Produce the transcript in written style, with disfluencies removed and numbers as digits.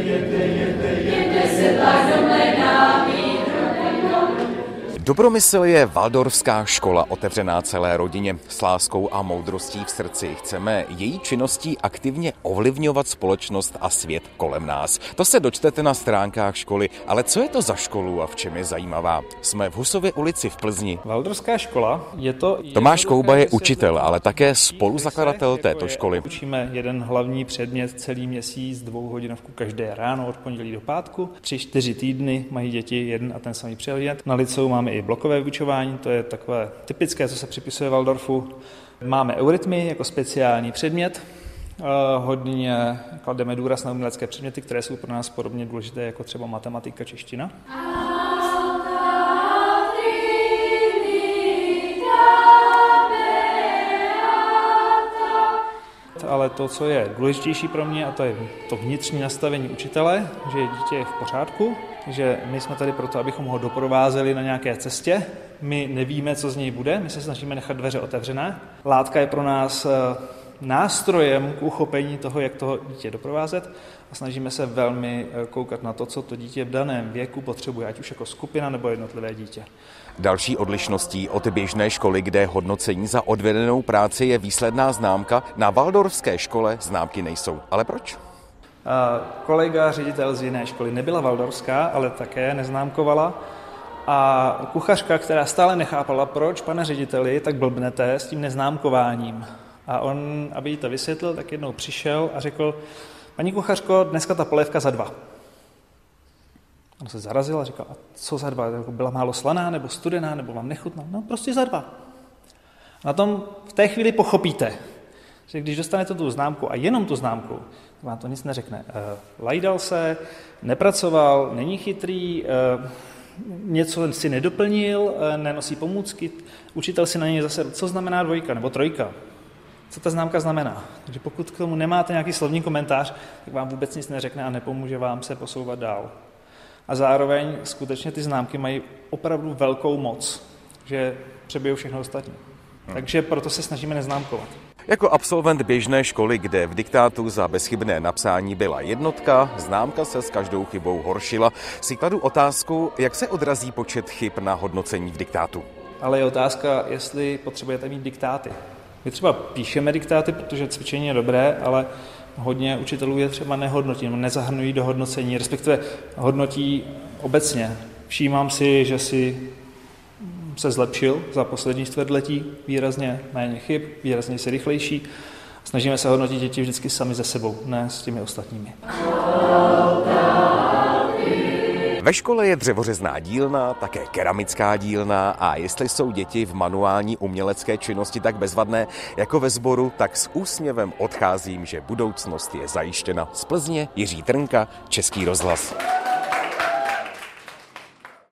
Dobromysl je waldorfská škola otevřená celé rodině. S láskou a moudrostí v srdci chceme její činností aktivně ovlivňovat společnost a svět kolem nás. To se dočtete na stránkách školy, ale co je to za školu a v čem je zajímavá? Jsme v Husově ulici v Plzni. Waldorfská škola je to... Tomáš Kouba je učitel, ale také spoluzakladatel této školy. Učíme jeden hlavní předmět celý měsíc, 2hodinovku každé ráno od pondělí do pátku. 3-4 týdny mají děti jeden a ten samý předmět. Na liceu máme i blokové vyučování, to je takové typické, co se připisuje Waldorfu. Máme eurytmy jako speciální předmět. Hodně klademe důraz na umělecké předměty, které jsou pro nás podobně důležité jako třeba matematika, čeština. Ale to, co je důležitější pro mě, a to je to vnitřní nastavení učitele, že dítě je v pořádku, že my jsme tady proto, abychom ho doprovázeli na nějaké cestě. My nevíme, co z něj bude, my se snažíme nechat dveře otevřené. Látka je pro nás nástrojem k uchopení toho, jak toho dítě doprovázet a snažíme se velmi koukat na to, co to dítě v daném věku potřebuje, ať už jako skupina nebo jednotlivé dítě. Další odlišností od běžné školy, kde hodnocení za odvedenou práci je výsledná známka, na waldorfské škole známky nejsou. Ale proč? Kolega, ředitel z jiné školy, nebyla waldorfská, ale také neznámkovala. A kuchařka, která stále nechápala, proč, pane řediteli, tak blbnete s tím neznámkováním. A on, aby jí to vysvětlil, tak jednou přišel a řekl: paní kuchařko, dneska ta polévka za 2. On se zarazil a říkal: a co za 2? Byla málo slaná, nebo studená, nebo vám nechutná? No prostě za 2. Na tom v té chvíli pochopíte, že když dostanete tu známku a jenom tu známku, tak vám to nic neřekne. Lajdal se, nepracoval, není chytrý, něco si nedoplnil, nenosí pomůcky, učitel si na něj zase, co znamená 2 nebo 3. Co ta známka znamená. Takže pokud k tomu nemáte nějaký slovní komentář, tak vám vůbec nic neřekne a nepomůže vám se posouvat dál. A zároveň skutečně ty známky mají opravdu velkou moc, že přebijou všechno ostatní. Takže proto se snažíme neznámkovat. Jako absolvent běžné školy, kde v diktátu za bezchybné napsání byla 1, známka se s každou chybou horšila, si kladu otázku, jak se odrazí počet chyb na hodnocení v diktátu. Ale je otázka, jestli potřebujete mít diktáty. My třeba píšeme diktáty, protože cvičení je dobré, ale hodně učitelů je třeba nehodnotí, nezahrnují do hodnocení, respektive hodnotí obecně. Všímám si, že si se zlepšil za poslední čtvrtletí, výrazně méně chyb, výrazně si rychlejší. Snažíme se hodnotit děti vždycky sami ze sebou, ne s těmi ostatními. Ve škole je dřevořezná dílna, také keramická dílna a jestli jsou děti v manuální umělecké činnosti tak bezvadné jako ve sboru, tak s úsměvem odcházím, že budoucnost je zajištěna. Z Plzně Jiří Trnka, Český rozhlas.